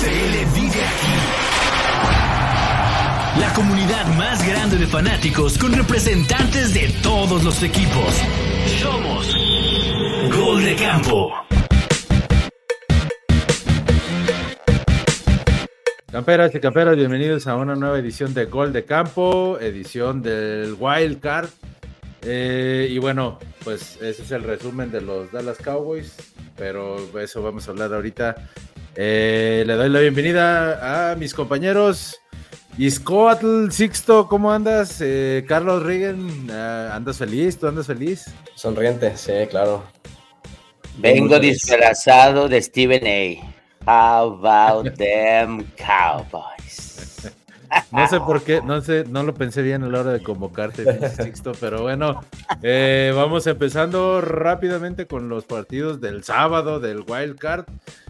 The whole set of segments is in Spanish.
NFL vive aquí. La comunidad más grande de fanáticos con representantes de todos los equipos. Somos Gol de Campo. Camperas y camperas, bienvenidos a una nueva edición de Gol de Campo, edición del Wild Card. Y bueno, pues ese es el resumen de los Dallas Cowboys, pero de eso vamos a hablar ahorita. Le doy la bienvenida a mis compañeros. Iscoatl, Sixto, ¿cómo andas? Carlos Regan, ¿andas feliz? ¿Tú andas feliz? Sonriente, sí, claro. Vengo disfrazado de Stephen A. How about them Cowboys? No sé por qué, no lo pensé bien a la hora de convocarte, Sixto, pero bueno, vamos empezando rápidamente con los partidos del sábado del Wild Card.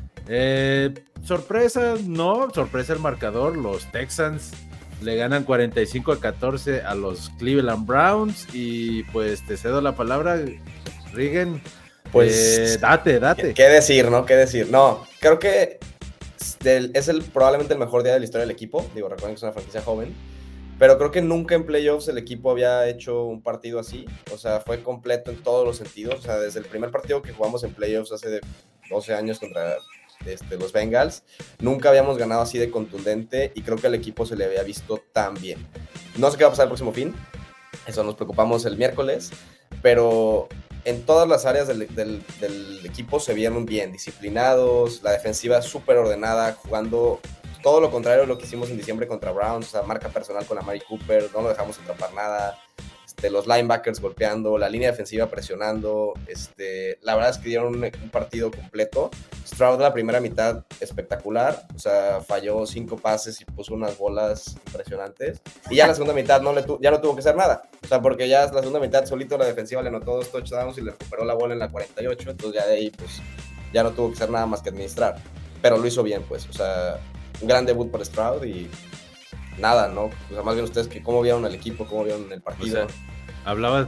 Sorpresa el marcador. Los Texans le ganan 45-14 a los Cleveland Browns. Y pues te cedo la palabra, Regan. Pues date. ¿Qué decir, no? No, creo que es probablemente el mejor día de la historia del equipo. Digo, recuerden que es una franquicia joven, pero creo que nunca en playoffs el equipo había hecho un partido así. O sea, fue completo en todos los sentidos. O sea, desde el primer partido que jugamos en playoffs hace 12 años contra los Bengals, nunca habíamos ganado así de contundente, y creo que al equipo se le había visto tan bien. No sé qué va a pasar el próximo fin, eso nos preocupamos el miércoles, pero en todas las áreas del equipo se vieron bien, disciplinados, la defensiva súper ordenada, jugando todo lo contrario de lo que hicimos en diciembre contra Browns, o sea, marca personal con Amari Cooper, no lo dejamos atrapar nada, los linebackers golpeando, la línea defensiva presionando, la verdad es que dieron un partido completo. Stroud la primera mitad espectacular, o sea, falló 5 pases y puso unas bolas impresionantes, y ya la segunda mitad ya no tuvo que hacer nada, o sea, porque ya la segunda mitad solito la defensiva le anotó 2 touchdowns y le recuperó la bola en la 48, entonces ya de ahí pues ya no tuvo que hacer nada más que administrar, pero lo hizo bien, pues, o sea, un gran debut para Stroud y nada, ¿no? O sea, más bien ustedes, ¿cómo vieron el equipo? ¿Cómo vieron el partido? O sea, hablabas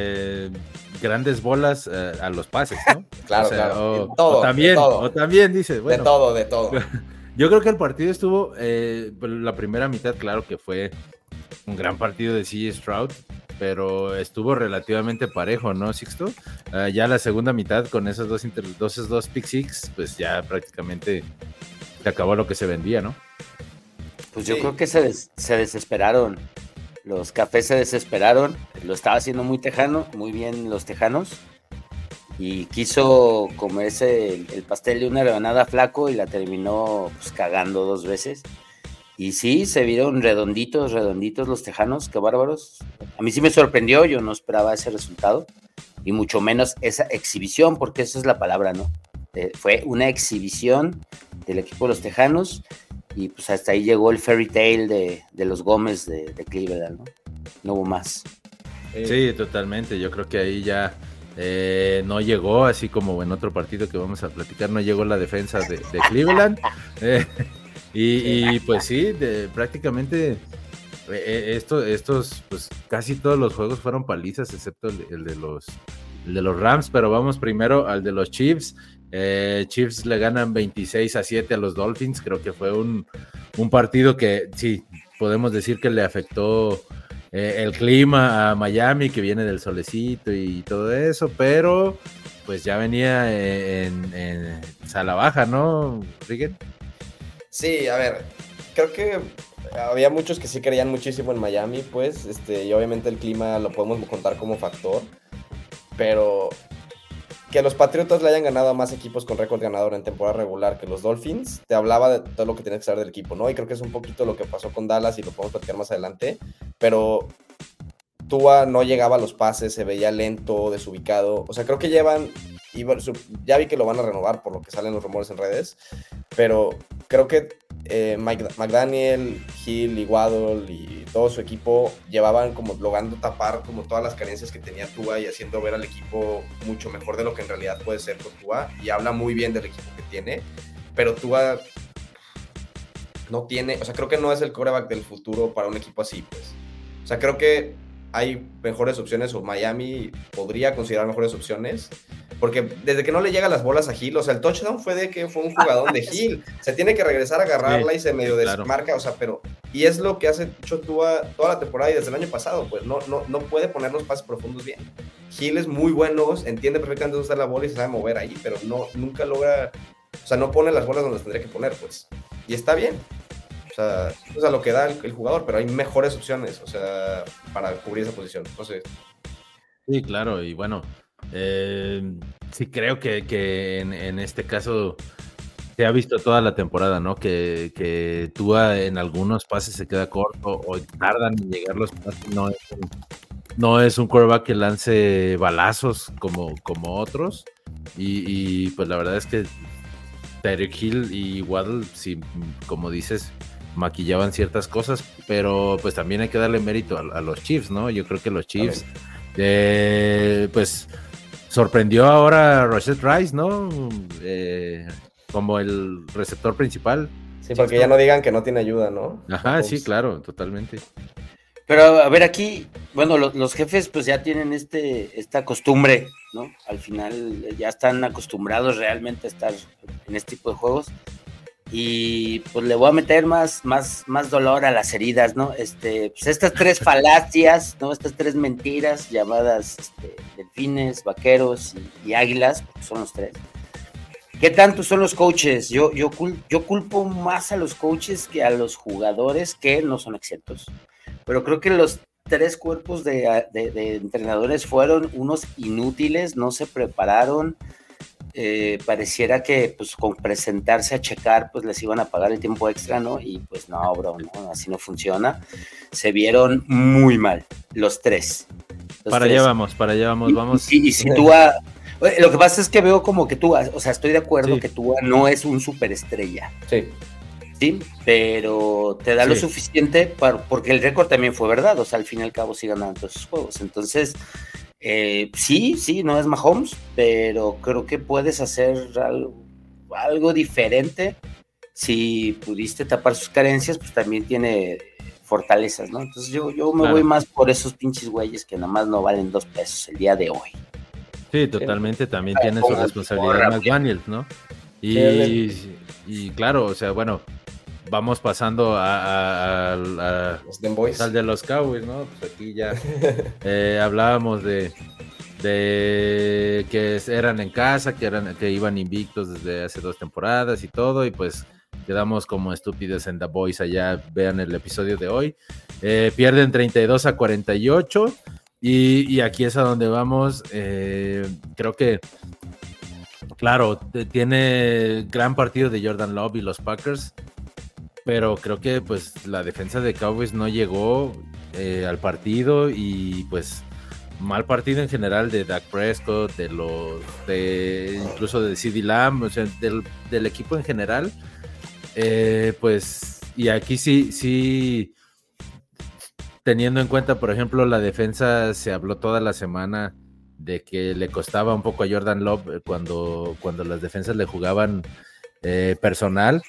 grandes bolas a los pases, ¿no? Claro, o sea, claro. O también dices, bueno. De todo. Yo creo que el partido estuvo, la primera mitad, claro que fue un gran partido de CJ Stroud, pero estuvo relativamente parejo, ¿no, Sixto? Ya la segunda mitad con esos dos pick six, pues ya prácticamente se acabó lo que se vendía, ¿no? Pues yo creo que se desesperaron. Los Cafés se desesperaron. Lo estaba haciendo muy bien los tejanos. Y quiso comerse el pastel de una rebanada flaco y la terminó pues cagando 2 veces. Y sí, se vieron redonditos los tejanos, qué bárbaros. A mí sí me sorprendió, yo no esperaba ese resultado. Y mucho menos esa exhibición, porque esa es la palabra, ¿no? Fue una exhibición del equipo de los tejanos. Y pues hasta ahí llegó el fairy tale de los Gómez de Cleveland, ¿no? No hubo más. Sí, totalmente. Yo creo que ahí ya no llegó, así como en otro partido que vamos a platicar, no llegó la defensa de Cleveland. Y pues sí, prácticamente estos, pues casi todos los juegos fueron palizas, excepto el de los Rams, pero vamos primero al de los Chiefs. Chiefs le ganan 26-7 a los Dolphins. Creo que fue un partido que sí, podemos decir que le afectó el clima a Miami, que viene del solecito y todo eso, pero pues ya venía en sala baja, ¿no, Regan? Sí, a ver, creo que había muchos que sí creían muchísimo en Miami, pues, y obviamente el clima lo podemos contar como factor, pero que los Patriotas le hayan ganado a más equipos con récord ganador en temporada regular que los Dolphins, te hablaba de todo lo que tiene que saber del equipo, ¿no? Y creo que es un poquito lo que pasó con Dallas y lo podemos platicar más adelante, pero Tua no llegaba a los pases, se veía lento, desubicado, o sea, creo que ya vi que lo van a renovar por lo que salen los rumores en redes, pero creo que McDaniel, Hill y Waddle y todo su equipo llevaban como logrando tapar como todas las carencias que tenía Tua y haciendo ver al equipo mucho mejor de lo que en realidad puede ser con Tua, y habla muy bien del equipo que tiene, pero Tua no tiene, o sea, creo que no es el quarterback del futuro para un equipo así, pues. O sea, creo que hay mejores opciones, o Miami podría considerar mejores opciones, porque desde que no le llegan las bolas a Hill, o sea, el touchdown fue de que fue un jugadón de Hill, se tiene que regresar a agarrarla y se medio desmarca, o sea, pero, y es lo que hace Tua toda la temporada y desde el año pasado, pues no puede poner los pases profundos bien. Hill es muy bueno, entiende perfectamente dónde está la bola y se sabe mover ahí, pero nunca logra, o sea, no pone las bolas donde las tendría que poner, pues, y está bien. O sea, lo que da el jugador, pero hay mejores opciones, o sea, para cubrir esa posición. Entonces, sí, claro, y bueno, sí creo que en este caso se ha visto toda la temporada, ¿no? Que Tua en algunos pases se queda corto o tardan en llegar los pases. No es un quarterback que lance balazos como otros. Y pues la verdad es que Tyreek Hill y Waddle, sí, como dices, maquillaban ciertas cosas, pero pues también hay que darle mérito a los Chiefs, ¿no? Yo creo que los Chiefs, pues sorprendió ahora a Rashad Rice, ¿no? Como el receptor principal. Sí, porque ya no digan que no tiene ayuda, ¿no? Ajá, sí, claro, totalmente. Pero a ver, aquí, bueno, los jefes pues ya tienen esta costumbre, ¿no? Al final ya están acostumbrados realmente a estar en este tipo de juegos. Y pues le voy a meter más dolor a las heridas, ¿no? Pues estas 3 falacias, ¿no? Estas 3 mentiras llamadas delfines, vaqueros y águilas, porque son los 3. ¿Qué tanto son los coaches? Yo culpo más a los coaches que a los jugadores, que no son exentos. Pero creo que los 3 cuerpos de entrenadores fueron unos inútiles, no se prepararon. Pareciera que pues con presentarse a checar pues les iban a pagar el tiempo extra, ¿no? Y pues no, bro, no, así no funciona. Se vieron muy mal los 3. Para allá vamos, vamos. Y si Tua, lo que pasa es que veo como que Tua, o sea, estoy de acuerdo que Tua no es un superestrella. Sí, pero te da lo suficiente porque el récord también fue verdad, o sea, al fin y al cabo sí ganaron todos esos juegos. Entonces, sí, no es Mahomes, pero creo que puedes hacer algo diferente. Si pudiste tapar sus carencias, pues también tiene fortalezas, ¿no? Entonces yo me voy más por esos pinches güeyes que nada más no valen 2 pesos el día de hoy. Sí, totalmente, también tiene su responsabilidad McDaniels, ¿no? Y claro, o sea, bueno, vamos pasando al de los Cowboys, ¿no? Pues aquí ya hablábamos de que eran en casa, que iban invictos desde hace 2 temporadas y todo, y pues quedamos como estúpidos en The Boys allá. Vean el episodio de hoy. Pierden 32-48 y aquí es a donde vamos. Creo que claro, tiene gran partido de Jordan Love y los Packers, pero creo que pues la defensa de Cowboys no llegó al partido, y pues mal partido en general de Dak Prescott, incluso de CeeDee Lamb, o sea, del equipo en general. Pues, y aquí sí, teniendo en cuenta, por ejemplo, la defensa, se habló toda la semana de que le costaba un poco a Jordan Love cuando las defensas le jugaban personal,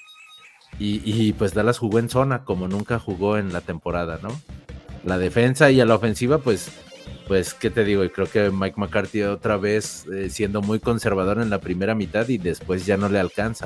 y pues Dallas jugó en zona como nunca jugó en la temporada, ¿no? La defensa, y a la ofensiva, pues, ¿qué te digo? Y creo que Mike McCarthy otra vez siendo muy conservador en la primera mitad, y después ya no le alcanza.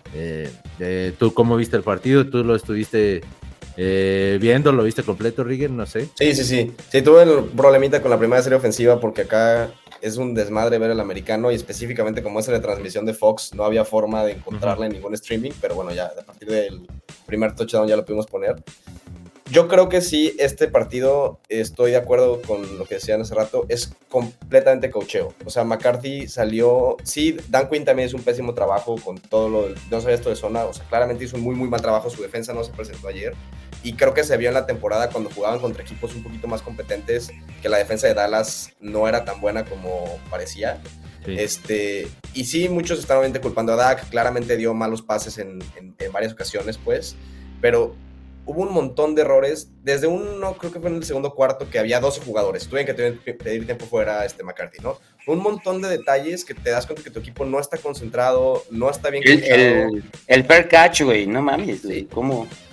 ¿Tú cómo viste el partido? ¿Tú lo estuviste viendo? ¿Lo viste completo, Riggen? No sé. Sí, tuve el problemita con la primera serie ofensiva, porque acá es un desmadre ver el americano, y específicamente como es la transmisión de Fox, no había forma de encontrarla en ningún streaming, pero bueno, ya a partir del primer touchdown ya lo pudimos poner. Yo creo que sí, este partido, estoy de acuerdo con lo que decían hace rato, es completamente coacheo. O sea, McCarthy salió, sí, Dan Quinn también hizo un pésimo trabajo con todo no sabía esto de zona, o sea, claramente hizo un muy mal trabajo, su defensa no se presentó ayer, y creo que se vio en la temporada cuando jugaban contra equipos un poquito más competentes, que la defensa de Dallas no era tan buena como parecía. Sí. Y sí, muchos están obviamente culpando a Dak, claramente dio malos pases en varias ocasiones, pues, pero hubo un montón de errores, desde creo que fue en el segundo cuarto, que había 12 jugadores, tuvieron que pedir tiempo fuera McCarthy, ¿no? Un montón de detalles que te das cuenta que tu equipo no está concentrado, no está bien el fair catch, güey, no mames, güey, ¿cómo?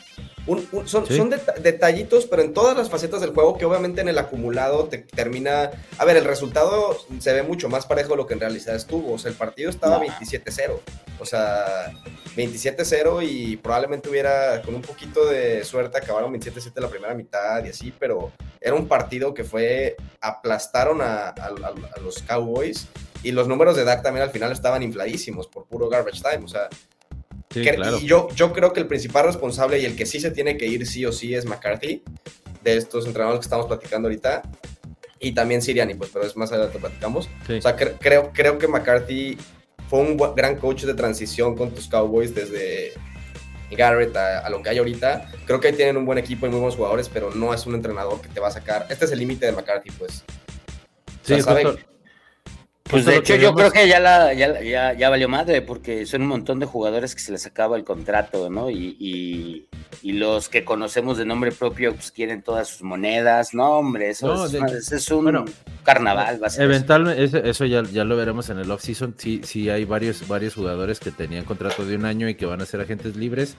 Son detallitos, pero en todas las facetas del juego, que obviamente en el acumulado te termina... A ver, el resultado se ve mucho más parejo de lo que en realidad estuvo. O sea, el partido estaba 27-0. O sea, 27-0 y probablemente hubiera, con un poquito de suerte, acabaron 27-7 la primera mitad y así, pero era un partido que aplastaron a los Cowboys, y los números de Dak también al final estaban infladísimos por puro garbage time. O sea, sí, claro. Y yo creo que el principal responsable y el que sí se tiene que ir sí o sí es McCarthy, de estos entrenadores que estamos platicando ahorita, y también Sirianni, pues, pero es más adelante platicamos. Sí. O sea, creo que McCarthy fue un gran coach de transición con tus Cowboys desde Garrett a lo que hay ahorita. Creo que ahí tienen un buen equipo y muy buenos jugadores, pero no es un entrenador que te va a sacar. Este es el límite de McCarthy, pues. Sí, o sea, ¿sabe? Pues de hecho yo creo que ya valió madre, porque son un montón de jugadores que se les acaba el contrato, ¿no? Y los que conocemos de nombre propio pues quieren todas sus monedas. No, hombre, eso es un carnaval. Va a ser eventualmente eso ya lo veremos en el off-season. Sí hay varios jugadores que tenían contrato de un año y que van a ser agentes libres.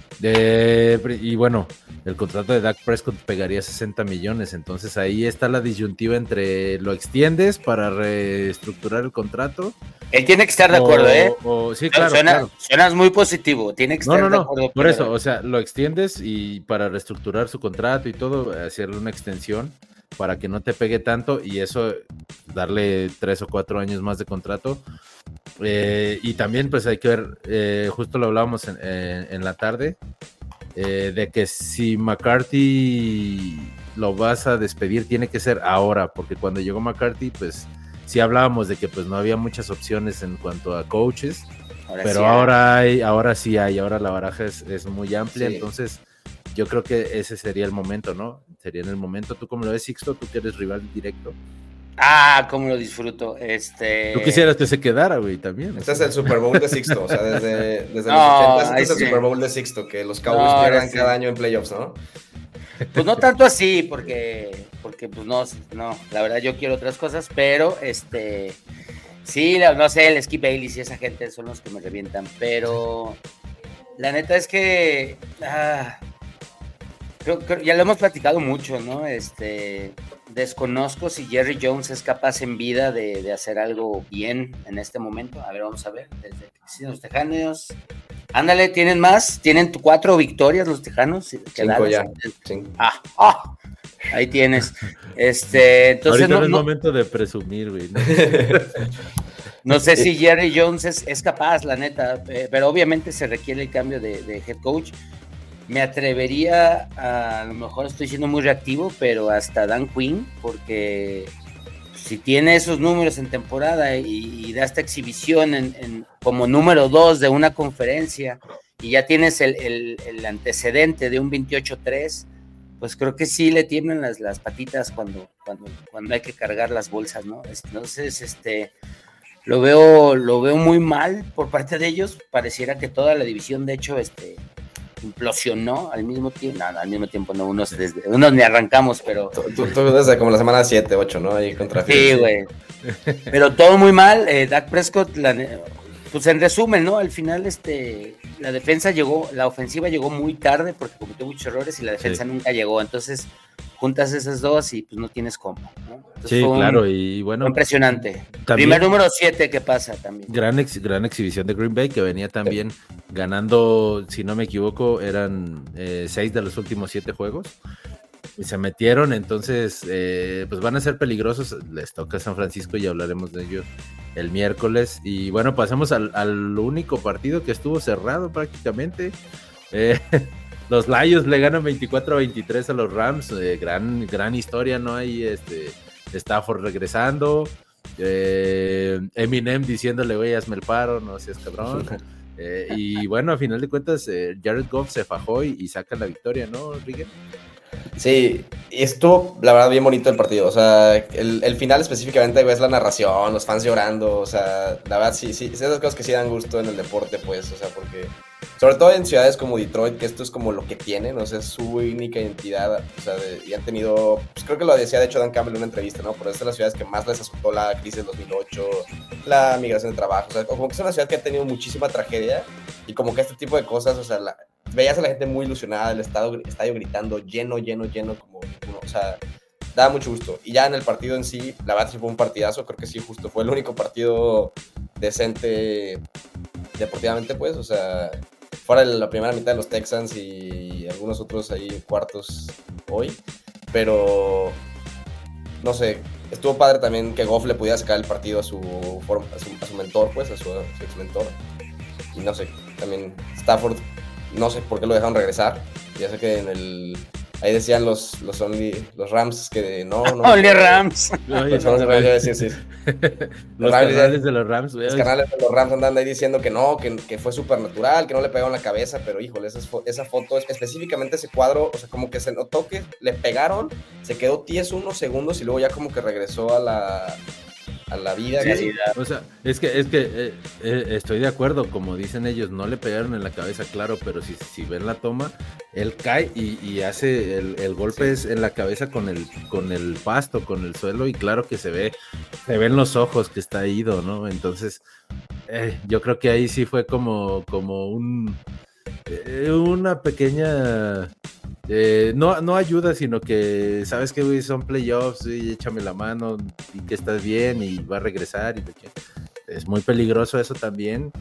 Y bueno, el contrato de Dak Prescott pegaría 60 millones, entonces ahí está la disyuntiva entre lo extiendes para reestructurar el contrato. Él tiene que estar de acuerdo, sí, claro, Suenas muy positivo, tiene que estar de acuerdo. Por eso, o sea, lo extiendes y para reestructurar su contrato y todo, hacerle una extensión para que no te pegue tanto, y eso, darle 3 o 4 años más de contrato. Y también pues hay que ver, justo lo hablábamos en la tarde, de que si McCarthy lo vas a despedir tiene que ser ahora, porque cuando llegó McCarthy pues sí hablábamos de que pues no había muchas opciones en cuanto a coaches, pero ahora sí hay, ahora la baraja es muy amplia, sí. Entonces yo creo que ese sería el momento, ¿no? Sería en el momento. ¿Tú cómo lo ves, Sixto? ¿Tú que eres rival directo? Cómo lo disfruto. Tú quisieras que se quedara, güey, también. Este es el Super Bowl de Sixto, o sea, desde los 80 este es el Super Bowl de Sixto, que los Cowboys pierdan cada año en playoffs, ¿no? Pues no tanto así, porque pues no, la verdad yo quiero otras cosas, pero sí, no sé, el Skip Bayless y esa gente son los que me revientan, pero la neta es que creo, ya lo hemos platicado mucho, ¿no? Desconozco si Jerry Jones es capaz en vida de hacer algo bien en este momento. A ver, vamos a ver. Desde que existen los Tejanos. Ándale, ¿tienen más? ¿Tienen 4 victorias los Tejanos? 5 ya. 5. Ahí tienes. Entonces ahorita no es momento de presumir, güey. No sé si Jerry Jones es capaz, la neta, pero obviamente se requiere el cambio de head coach. Me atrevería, a lo mejor estoy siendo muy reactivo, pero hasta Dan Quinn, porque si tiene esos números en temporada y da esta exhibición como número 2 de una conferencia, y ya tienes el antecedente de un 28-3, pues creo que sí le tiemblan las patitas cuando hay que cargar las bolsas, ¿no? Entonces, lo veo muy mal por parte de ellos. Pareciera que toda la división, de hecho, implosionó al mismo tiempo, no, unos ni arrancamos, pero... Tú desde como la semana 7, 8, ¿no? Ahí contra sí, güey. Pero todo muy mal. Dak Prescott, pues en resumen, ¿no? Al final, la defensa la ofensiva llegó muy tarde porque cometió muchos errores y la defensa nunca llegó. Entonces, juntas esas dos y pues no tienes cómo, ¿no? Entonces, sí, claro, y bueno. Impresionante. Primer número 7 que pasa también. Gran exhibición de Green Bay, que venía también ganando, si no me equivoco, eran 6 de los últimos 7 juegos. Y se metieron, entonces, pues van a ser peligrosos. Les toca San Francisco y hablaremos de ellos el miércoles. Y bueno, pasamos al único partido que estuvo cerrado prácticamente. Los Lions le ganan 24-23 a los Rams. Gran historia, ¿no? Ahí Stafford regresando. Eminem diciéndole, güey, hazme el paro, no seas cabrón. Y bueno, a final de cuentas, Jared Goff se fajó y saca la victoria, ¿no, Rigel? Sí, y estuvo, la verdad, bien bonito el partido. O sea, el final específicamente ves la narración, los fans llorando. O sea, la verdad, sí, esas cosas que sí dan gusto en el deporte, pues. O sea, porque, sobre todo en ciudades como Detroit, que esto es como lo que tienen, o sea, es su única identidad. O sea, y han tenido, pues creo que lo decía de hecho Dan Campbell en una entrevista, ¿no? Pero es de las ciudades que más les azotó la crisis del 2008, la migración de trabajo. O sea, como que es una ciudad que ha tenido muchísima tragedia y como que este tipo de cosas, o sea, veías a la gente muy ilusionada, el estadio gritando lleno, como uno, o sea, daba mucho gusto. Y ya en el partido en sí, la verdad sí fue un partidazo, creo que sí, justo fue el único partido decente deportivamente, pues, o sea, fuera de la primera mitad de los Texans y algunos otros ahí cuartos hoy, pero no sé, estuvo padre también que Goff le pudiera sacar el partido a su mentor, pues, a su ex mentor. Y no sé, también Stafford, no sé por qué lo dejaron regresar. Ya sé que ahí decían los Rams que no. Only Rams. Oye, sí. Los canales de los Rams. Los canales de los Rams andan ahí diciendo que no, que fue súper natural, que no le pegaron la cabeza, pero híjole, esa foto, específicamente ese cuadro, o sea, como que se notó que le pegaron, se quedó tieso unos segundos y luego ya como que regresó a la vida. Sí, o sea, es que estoy de acuerdo, como dicen ellos, no le pegaron en la cabeza, claro, pero si ven la toma, él cae y hace el golpe es en la cabeza con el pasto, con el suelo, y claro que se ven los ojos que está ido, ¿no? Entonces, yo creo que ahí sí fue como una pequeña... no ayuda, sino que sabes que güey, son playoffs y échame la mano y que estás bien y va a regresar y es muy peligroso eso también.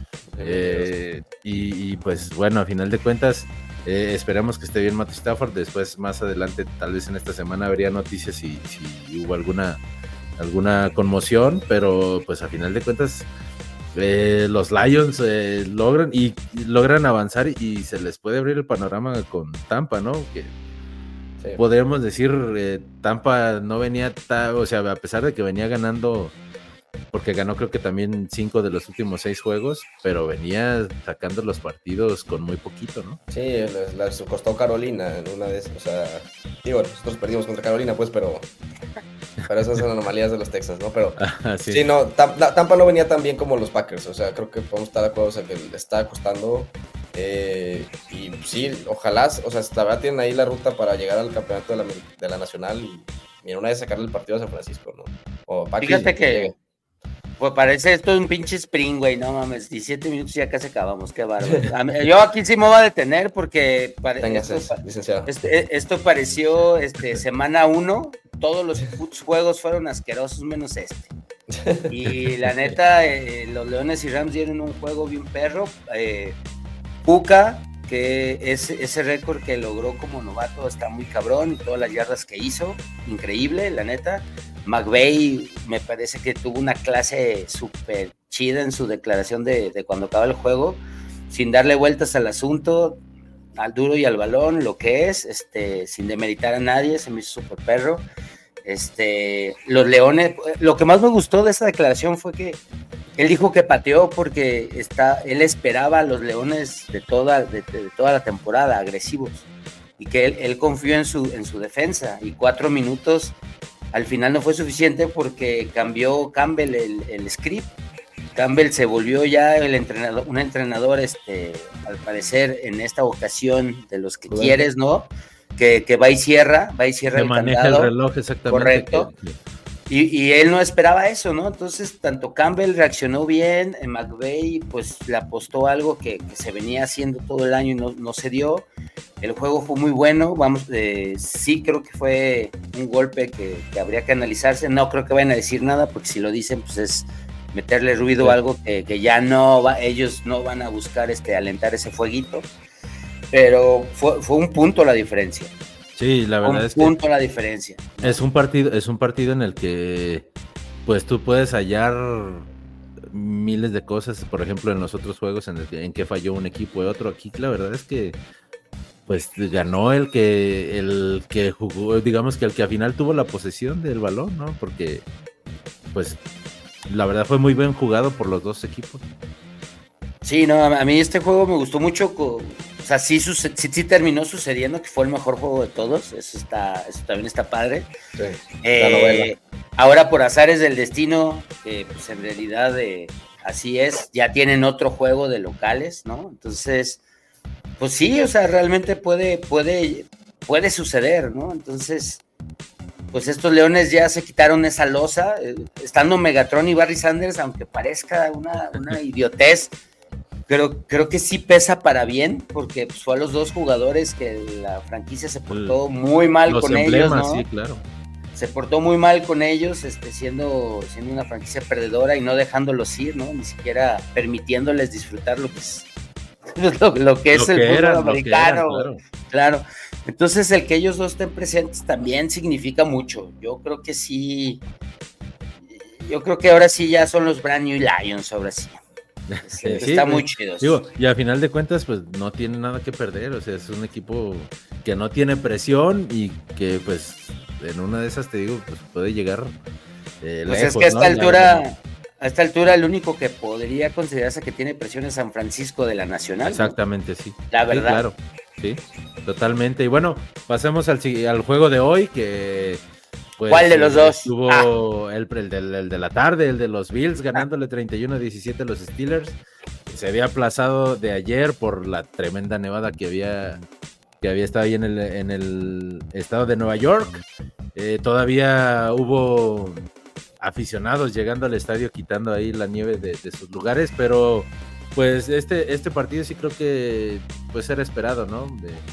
Y pues bueno, a final de cuentas esperamos que esté bien Matthew Stafford. Después más adelante, tal vez en esta semana habría noticias si hubo alguna conmoción, pero pues a final de cuentas los Lions logran avanzar y se les puede abrir el panorama con Tampa, ¿no? Que sí. Podríamos decir, Tampa no venía, o sea, a pesar de que venía ganando, porque ganó creo que también 5 de los últimos 6 juegos, pero venía sacando los partidos con muy poquito, ¿no? Sí, les costó Carolina en una de esas, o sea, digo, nosotros perdimos contra Carolina, pues, pero esas son anomalías de los Texans, ¿no? Pero sí, no, Tampa no venía tan bien como los Packers, o sea, creo que podemos estar de acuerdo, o sea, que le está costando, y sí, ojalá, o sea, la verdad tienen ahí la ruta para llegar al campeonato de la Nacional y mira, una vez sacarle el partido a San Francisco, ¿no? O Packers, fíjate que pues parece esto un pinche sprint, güey, no mames, 17 minutos y ya casi acabamos, qué bárbaro. Yo aquí sí me voy a detener porque esto pareció semana 1, todos los juegos fueron asquerosos menos este. Y la neta, los Leones y Rams dieron un juego bien perro. Puka, que ese récord que logró como novato está muy cabrón y todas las yardas que hizo, increíble, la neta. McVay me parece que tuvo una clase súper chida en su declaración de cuando acaba el juego, sin darle vueltas al asunto, al duro y al balón, lo que es, sin demeritar a nadie, se me hizo súper perro. Los Leones, lo que más me gustó de esa declaración fue que él dijo que pateó porque él esperaba a los Leones de toda la temporada agresivos y que él confió en su defensa, y 4 minutos al final no fue suficiente porque cambió Campbell el script. Campbell se volvió ya un entrenador, al parecer en esta ocasión de los que quieres, ¿no? Que va y cierra el maneja candado, el reloj, exactamente. correcto. Y él no esperaba eso, ¿no? Entonces, tanto Campbell reaccionó bien, McVay pues le apostó algo que se venía haciendo todo el año y no se dio. El juego fue muy bueno, sí creo que fue un golpe que habría que analizarse. No creo que vayan a decir nada, porque si lo dicen, pues es meterle ruido a algo que ya ellos no van a buscar alentar ese fueguito. Pero fue un punto la diferencia. Sí, la verdad es que la diferencia. Es un partido en el que pues tú puedes hallar miles de cosas, por ejemplo, en los otros juegos en que falló un equipo y otro. Aquí la verdad es que pues ganó el que jugó, digamos que el que al final tuvo la posesión del balón, ¿no? Porque pues la verdad fue muy bien jugado por los dos equipos. Sí, no, a mí este juego me gustó mucho, o sea, sí terminó sucediendo, que fue el mejor juego de todos, eso también está padre. Sí, la novela. Ahora por azares del destino, pues en realidad así es, ya tienen otro juego de locales, ¿no? Entonces, pues sí, o sea, realmente puede suceder, ¿no? Entonces, pues estos Leones ya se quitaron esa losa, estando Megatron y Barry Sanders, aunque parezca una idiotez, creo que sí pesa para bien, porque pues, fue a los 2 jugadores que la franquicia se portó muy mal con ellos, ¿no? Sí, claro. Se portó muy mal con ellos, siendo una franquicia perdedora y no dejándolos ir, ¿no? Ni siquiera permitiéndoles disfrutar lo que es el fútbol americano. Claro. Entonces, el que ellos 2 estén presentes también significa mucho. Yo creo que sí. Yo creo que ahora sí ya son los brand new Lions, ahora sí. Está muy chido. Digo, y a final de cuentas, pues no tiene nada que perder. O sea, es un equipo que no tiene presión y que, pues, en una de esas, te digo, pues puede llegar lejos, es que a esta altura, el único que podría considerarse que tiene presión es San Francisco de la Nacional. Exactamente, ¿no? Sí. La verdad. Sí, claro. Sí, totalmente. Y bueno, pasemos al juego de hoy, que... Pues, ¿cuál de los dos? Tuvo el de la tarde, el de los Bills, ganándole 31-17 a los Steelers. Se había aplazado de ayer por la tremenda nevada que había estado ahí en el estado de Nueva York. Todavía hubo aficionados llegando al estadio quitando ahí la nieve de sus lugares, pero pues este partido sí creo que pues era esperado, ¿no?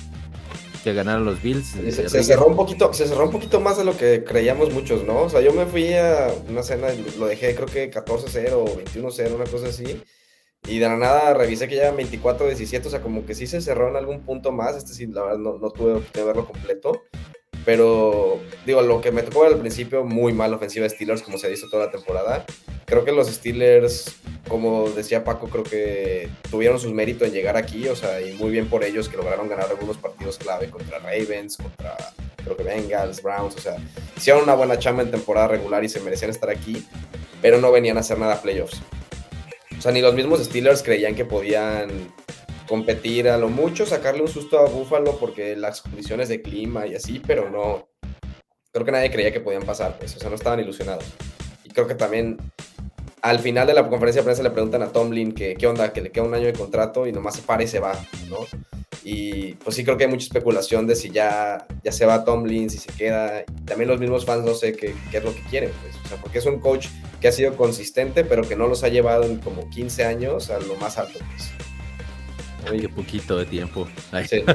Que ganaron los Bills. Se cerró un poquito más de lo que creíamos muchos, ¿no? O sea, yo me fui a una cena y lo dejé creo que 14-0 o 21-0, una cosa así, y de la nada revisé que ya eran 24-17, o sea, como que sí se cerró en algún punto más. Sí, la verdad no tuve que verlo completo, pero digo, lo que me tocó al principio, muy mal ofensiva de Steelers, como se ha visto toda la temporada. Creo que los Steelers, como decía Paco, creo que tuvieron sus méritos en llegar aquí, o sea, y muy bien por ellos, que lograron ganar algunos partidos clave contra Ravens, contra, creo que Bengals, Browns, o sea, hicieron una buena chamba en temporada regular y se merecían estar aquí, pero no venían a hacer nada playoffs. O sea, ni los mismos Steelers creían que podían competir, a lo mucho sacarle un susto a Buffalo porque las condiciones de clima y así, pero no, creo que nadie creía que podían pasar, pues, o sea, no estaban ilusionados. Y creo que también al final de la conferencia de prensa le preguntan a Tomlin que qué onda, que le queda un año de contrato y nomás se para y se va, ¿no? Y pues sí creo que hay mucha especulación de si ya se va Tomlin, si se queda. Y también los mismos fans no sé qué es lo que quieren, pues. O sea, porque es un coach que ha sido consistente, pero que no los ha llevado en como 15 años a lo más alto, pues. Ay, qué poquito de tiempo. Ay. Sí.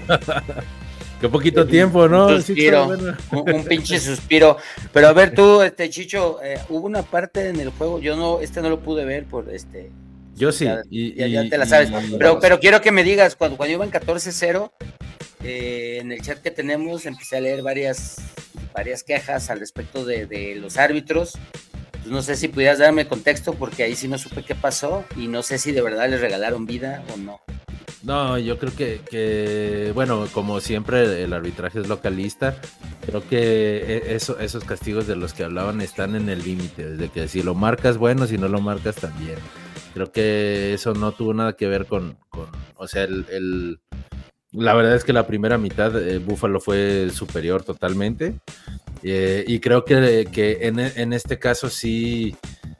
Qué poquito tiempo, ¿no? Un suspiro, un pinche suspiro. Pero a ver tú, Chicho, hubo una parte en el juego, yo no lo pude ver por Yo sí. Ya te la sabes. Pero quiero que me digas, cuando iban 14-0, en el chat que tenemos empecé a leer varias quejas al respecto de los árbitros. Pues no sé si pudieras darme contexto, porque ahí sí no supe qué pasó y no sé si de verdad les regalaron vida o no. No, yo creo que bueno, como siempre el arbitraje es localista. Creo que esos castigos de los que hablaban están en el límite, de que si lo marcas bueno, si no lo marcas también. Creo que eso no tuvo nada que ver con o sea, la verdad es que la primera mitad Buffalo fue superior totalmente, y creo que en este caso sí,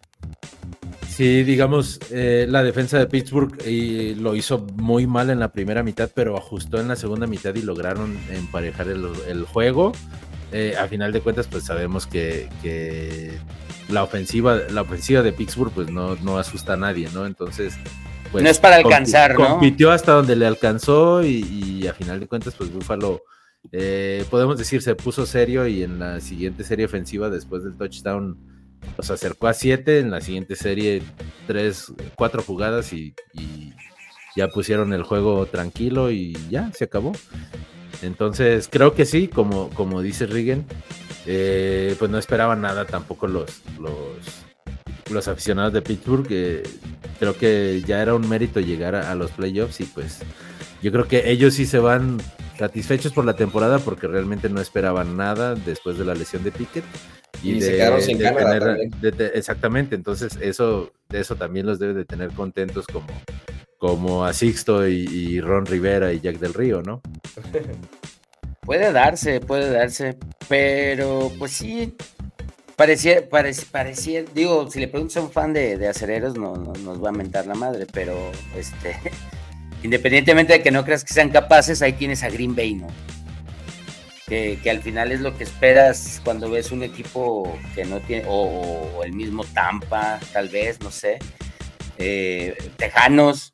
digamos, la defensa de Pittsburgh lo hizo muy mal en la primera mitad, pero ajustó en la segunda mitad y lograron emparejar el juego. A final de cuentas, pues sabemos que la ofensiva de Pittsburgh pues no asusta a nadie, ¿no? Entonces, pues, no es para alcanzar, ¿no? Compitió hasta donde le alcanzó y a final de cuentas, pues Buffalo, podemos decir, se puso serio, y en la siguiente serie ofensiva, después del touchdown, los acercó a 7, en la siguiente serie 4 jugadas y ya pusieron el juego tranquilo y ya, se acabó. Entonces creo que sí, como dice Rigen, pues no esperaban nada tampoco los aficionados de Pittsburgh. Creo que ya era un mérito llegar a los playoffs, y pues yo creo que ellos sí se van satisfechos por la temporada, porque realmente no esperaban nada después de la lesión de Pickett. Y se quedaron sin cámara también. Exactamente, entonces eso también los debe de tener contentos, como a Sixto y Ron Rivera y Jack del Río, ¿no? Puede darse, pero pues sí, parecía, digo, si le preguntas a un fan de acereros, no nos va a mentar la madre, pero independientemente de que no creas que sean capaces, ahí tienes a Green Bay, ¿no? Que al final es lo que esperas cuando ves un equipo que no tiene, o el mismo Tampa, tal vez, no sé, Tejanos.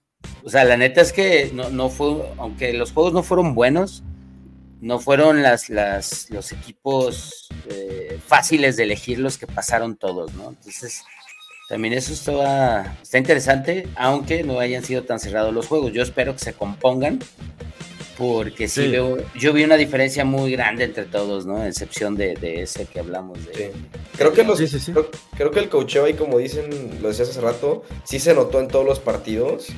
O sea, la neta es que no fue, aunque los juegos no fueron buenos, no fueron los equipos fáciles de elegir los que pasaron todos, ¿no? Entonces, también eso está interesante, aunque no hayan sido tan cerrados los juegos. Yo espero que se compongan, porque sí yo vi una diferencia muy grande entre todos, ¿no? A excepción de ese que hablamos de. Sí. Creo que el coacheo ahí, como dicen, lo decías hace rato, sí se notó en todos los partidos.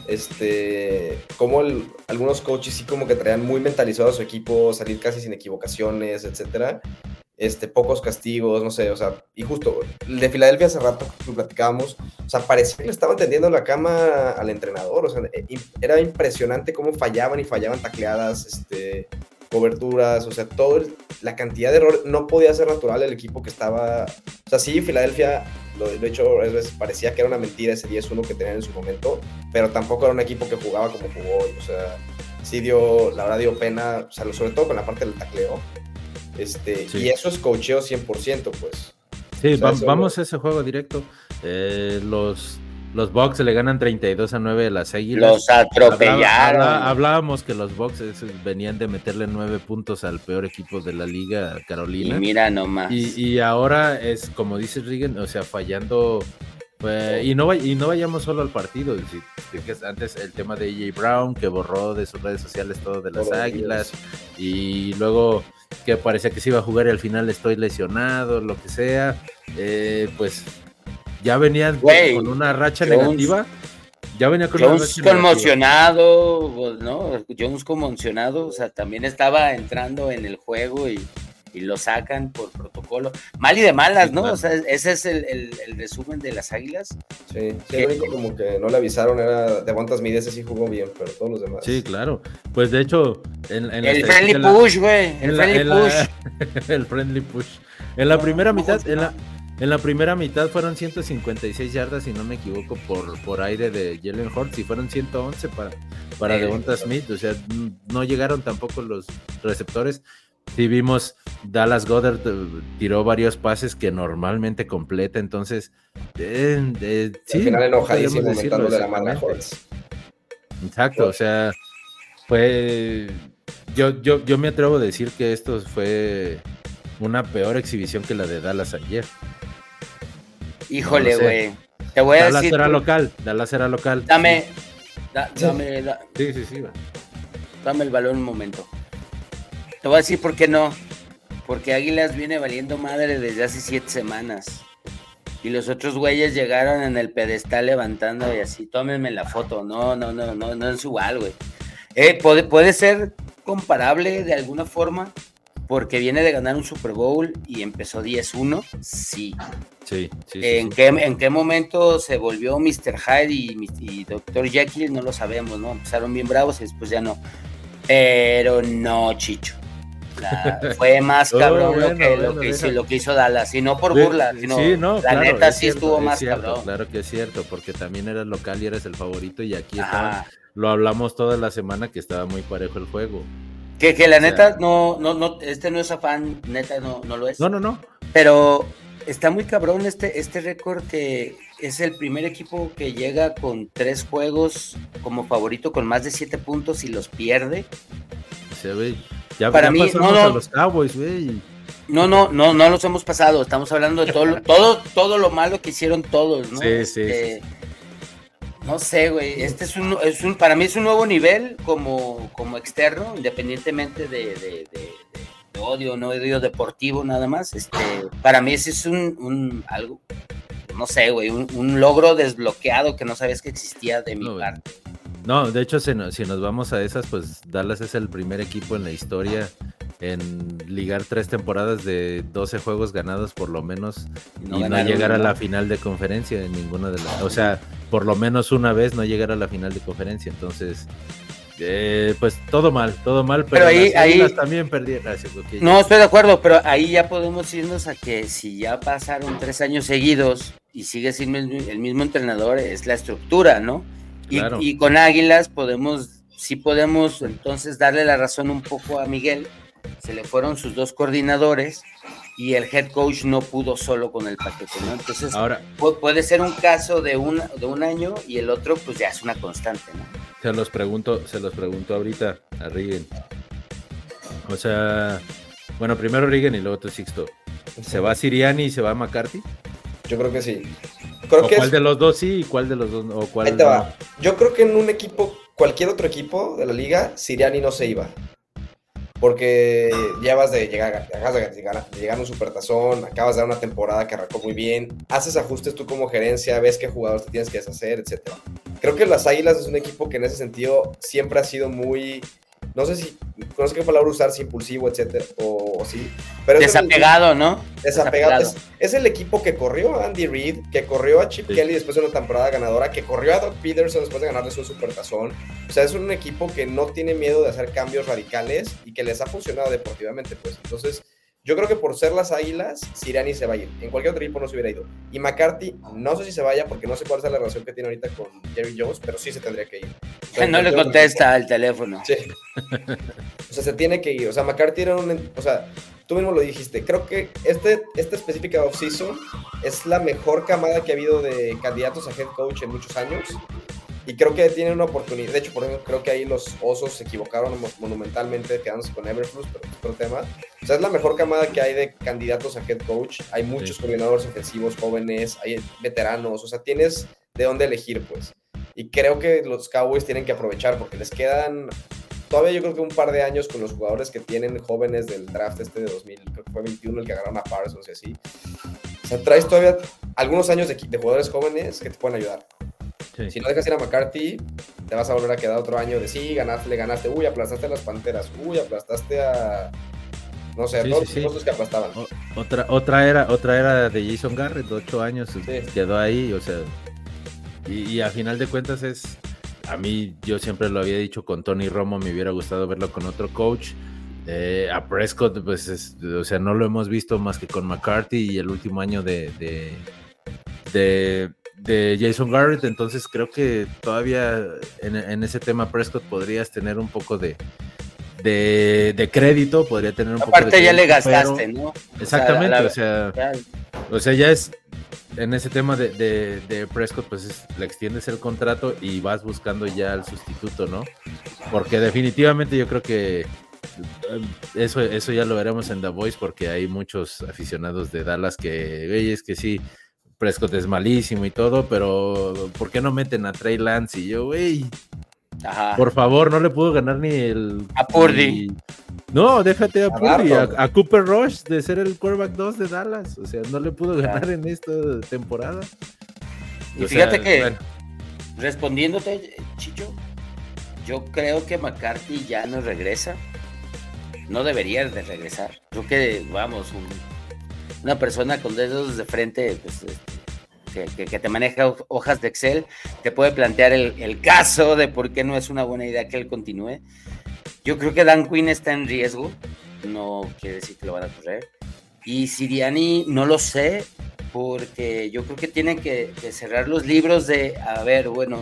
Como algunos coaches sí como que traían muy mentalizado a su equipo, salir casi sin equivocaciones, etcétera. Pocos castigos, no sé, o sea, y justo el de Filadelfia hace rato que platicábamos, o sea, parecía que le estaban tendiendo la cama al entrenador, o sea, era impresionante cómo fallaban tacleadas, coberturas, o sea, la cantidad de errores, no podía ser natural el equipo que estaba, o sea, sí, Filadelfia, lo he hecho, a veces parecía que era una mentira ese 10-1 que tenían en su momento, pero tampoco era un equipo que jugaba como jugó, o sea, sí la verdad dio pena, o sea, sobre todo con la parte del tacleo. Sí. Y eso es coacheo 100%, pues. Sí, o sea, vamos a ese juego directo. Los Bucks le ganan 32-9 a las Águilas. Los atropellaron. Hablábamos que los Bucks venían de meterle 9 puntos al peor equipo de la liga, Carolina. Y mira nomás. Y ahora es, como dice Regan, o sea, fallando. Y no vayamos solo al partido. Antes el tema de AJ Brown, que borró de sus redes sociales todo de las Águilas. Y luego que parecía que se iba a jugar y al final estoy lesionado, lo que sea. Pues ya venían con una racha negativa. Ya venía con Jones conmocionado, ¿no? Jones conmocionado, o sea, también estaba entrando en el juego y lo sacan por protocolo. Mal y de malas, sí, ¿no? Claro. O sea, ese es el resumen de las Águilas. Sí, como que no le avisaron, era Devonta Smith, ese sí jugó bien, pero todos los demás. Sí, claro. Pues de hecho, el friendly push, güey. El friendly push. En la primera mitad, en la primera mitad fueron 156 yardas, si no me equivoco, por aire de Jalen Hurts, y fueron 111 para Devonta Smith. O sea, no llegaron tampoco los receptores. Sí vimos Dallas Goedert tiró varios pases que normalmente completa, entonces sí, al final enojadísimo metándole la mano a Hurts. Exacto, o sea, fue yo me atrevo a decir que esto fue una peor exhibición que la de Dallas ayer. Híjole, güey. Te voy a decir. Dallas era local. Dame. Sí. Dame el balón un momento. Te voy a decir por qué no. Porque Águilas viene valiendo madre desde hace 7 semanas. Y los otros güeyes llegaron en el pedestal levantando y así, tómenme la foto. No es igual, güey. Puede ser comparable de alguna forma, porque viene de ganar un Super Bowl y empezó 10-1. Sí. ¿En qué momento se volvió Mr. Hyde y Dr. Jekyll? No lo sabemos, ¿no? Empezaron bien bravos y después ya no. Pero no, Chicho. Fue más cabrón lo que hizo Dallas, y no por burla, sino neta sí estuvo más cabrón. Claro que es cierto, porque también eras local y eres el favorito, y aquí lo hablamos toda la semana que estaba muy parejo el juego. Que la neta, no, este no es afán, neta no lo es. No. Pero está muy cabrón este récord, que es el primer equipo que llega con 3 juegos como favorito con más de 7 puntos y los pierde. Se ve. Ya, para ya mí, a los Cowboys, güey. No los hemos pasado. Estamos hablando de todo lo malo que hicieron todos, ¿no? Sí. No sé, güey. Para mí es un nuevo nivel como externo, independientemente de odio, no odio deportivo, nada más. Para mí ese es algo, no sé, güey, un logro desbloqueado que no sabías que existía de mi parte. No, de hecho, si nos vamos a esas, pues Dallas es el primer equipo en la historia en ligar 3 temporadas de 12 juegos ganados por lo menos y no llegar a la final de conferencia en ninguna de las... O sea, por lo menos una vez no llegar a la final de conferencia. Entonces, pues todo mal, pero ahí también perdieron. No, estoy de acuerdo, pero ahí ya podemos irnos a que si ya pasaron 3 años seguidos y sigue siendo el mismo entrenador, es la estructura, ¿no? Claro. Y con Águilas podemos entonces darle la razón un poco a Miguel. Se le fueron sus 2 coordinadores y el head coach no pudo solo con el paquete, ¿no? Entonces, ahora, puede ser un caso de un año y el otro, pues ya es una constante, ¿no? se los pregunto ahorita a Rigen. O sea, bueno, primero Rigen y luego tú, Sixto. ¿Se va Sirianni y se va McCarthy? Yo creo que sí. Creo que ¿Cuál de los dos sí y cuál de los dos o cuál ahí te no? va. Yo creo que en un equipo, cualquier otro equipo de la liga, Sirianni no se iba. Porque acabas de llegar a un supertazón, acabas de dar una temporada que arrancó muy bien, haces ajustes tú como gerencia, ves qué jugadores te tienes que deshacer, etc. Creo que las Águilas es un equipo que en ese sentido siempre ha sido muy, no sé qué palabra usar, si impulsivo, etcétera, o sí. Pero desapegado, ¿no? Desapegado. Es el equipo que corrió a Andy Reid, que corrió a Chip Kelly después de una temporada ganadora, que corrió a Doug Peterson después de ganarles un supertazón. O sea, es un equipo que no tiene miedo de hacer cambios radicales y que les ha funcionado deportivamente, pues. Entonces, yo creo que por ser las Águilas, Sirianni se va a ir. En cualquier otro equipo no se hubiera ido. Y McCarthy, no sé si se vaya porque no sé cuál es la relación que tiene ahorita con Jerry Jones, pero sí se tendría que ir. O sea, no le contesta al teléfono. Sí. O sea, se tiene que ir. O sea, McCarthy era o sea, tú mismo lo dijiste. Creo que esta específica offseason es la mejor camada que ha habido de candidatos a head coach en muchos años. Y creo que tienen una oportunidad. De hecho, por ejemplo, creo que ahí los Osos se equivocaron monumentalmente quedándose con Eberflus, pero es otro tema. O sea, es la mejor camada que hay de candidatos a head coach. Hay muchos coordinadores ofensivos jóvenes, hay veteranos. O sea, tienes de dónde elegir, pues. Y creo que los Cowboys tienen que aprovechar porque les quedan todavía yo creo que un par de años con los jugadores que tienen jóvenes del draft de 2000, creo que fue 21 el que agarraron a Parsons y así. O sea, traes todavía algunos años de jugadores jóvenes que te pueden ayudar. Sí. Si no dejas ir a McCarthy, te vas a volver a quedar otro año de sí, ganaste, uy, aplastaste a las Panteras, uy, aplastaste a, no sé, a todos los que aplastaban. Otra era de Jason Garrett, 8 años, quedó ahí, o sea, y a final de cuentas a mí, yo siempre lo había dicho con Tony Romo, me hubiera gustado verlo con otro coach. A Prescott, pues, o sea, no lo hemos visto más que con McCarthy y el último año de Jason Garrett, entonces creo que todavía en ese tema Prescott podrías tener un poco de crédito, podría tener un poco de crédito. Aparte ya le gastaste, ¿no? Exactamente, o sea, ya es en ese tema de Prescott, pues le extiendes el contrato y vas buscando ya el sustituto, ¿no? Porque definitivamente yo creo que eso ya lo veremos en The Voice, porque hay muchos aficionados de Dallas que, es que sí, Prescott es malísimo y todo, pero ¿por qué no meten a Trey Lance? Y yo, por favor, no le pudo ganar ni a Purdy. No, déjate a Purdy, a Cooper Rush de ser el quarterback 2 de Dallas. O sea, no le pudo ganar en esta temporada. Y fíjate que, respondiéndote, Chicho, yo creo que McCarthy ya no regresa. No debería de regresar. Creo que, vamos, una persona con dedos de frente, pues, que te maneja hojas de Excel, te puede plantear el caso de por qué no es una buena idea que él continúe. Yo creo que Dan Quinn está en riesgo, no quiere decir que lo van a correr. Y Sirianni no lo sé, porque yo creo que tienen que cerrar los libros de, a ver, bueno,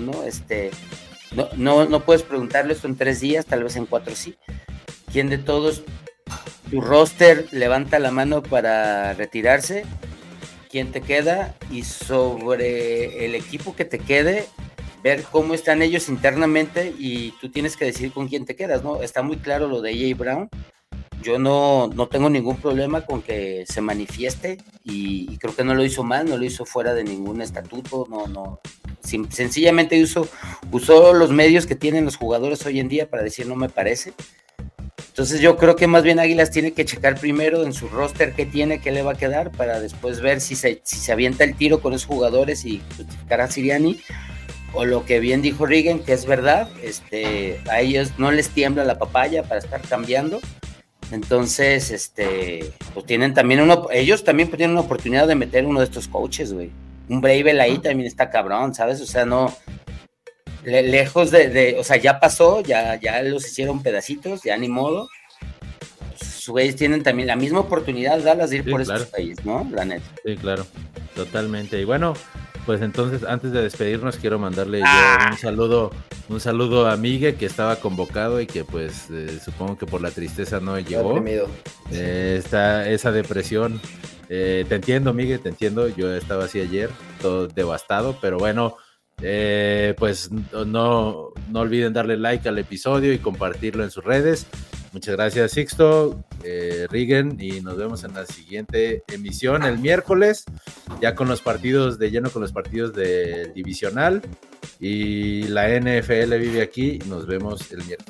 no puedes preguntarle esto en 3 días, tal vez en 4 sí. ¿Quién de todos tu roster levanta la mano para retirarse? ¿Quién te queda? Y sobre el equipo que te quede, ver cómo están ellos internamente y tú tienes que decidir con quién te quedas, ¿no? Está muy claro lo de A.J. Brown. Yo no tengo ningún problema con que se manifieste y creo que no lo hizo mal, no lo hizo fuera de ningún estatuto, sencillamente usó los medios que tienen los jugadores hoy en día para decir no me parece. Entonces yo creo que más bien Águilas tiene que checar primero en su roster qué tiene, qué le va a quedar, para después ver si se avienta el tiro con esos jugadores y justificar a Sirianni, o lo que bien dijo Rigen, que es verdad, a ellos no les tiembla la papaya para estar cambiando. Entonces, pues tienen también ellos también tienen una oportunidad de meter uno de estos coaches, güey. Un Bravel ahí también está cabrón, ¿sabes? O sea, no... lejos o sea, ya pasó, ya los hicieron pedacitos, ya ni modo. Sus güeyes tienen también la misma oportunidad, Dallas, de ir por estos países, ¿no? La neta. Sí, claro, totalmente. Y bueno, Pues entonces, antes de despedirnos, quiero mandarle yo un saludo a Migue, que estaba convocado y que pues supongo que por la tristeza no llegó. Está esa depresión. Te entiendo, Migue, te entiendo. Yo estaba así ayer, todo devastado, pero bueno, pues no olviden darle like al episodio y compartirlo en sus redes. Muchas gracias, Sixto, Rigen, y nos vemos en la siguiente emisión el miércoles, ya con los partidos de lleno, con los partidos del divisional, y la NFL vive aquí. Nos vemos el miércoles.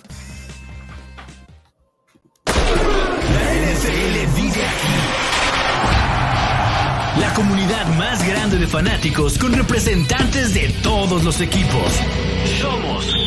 La NFL vive aquí. La comunidad más grande de fanáticos con representantes de todos los equipos. Somos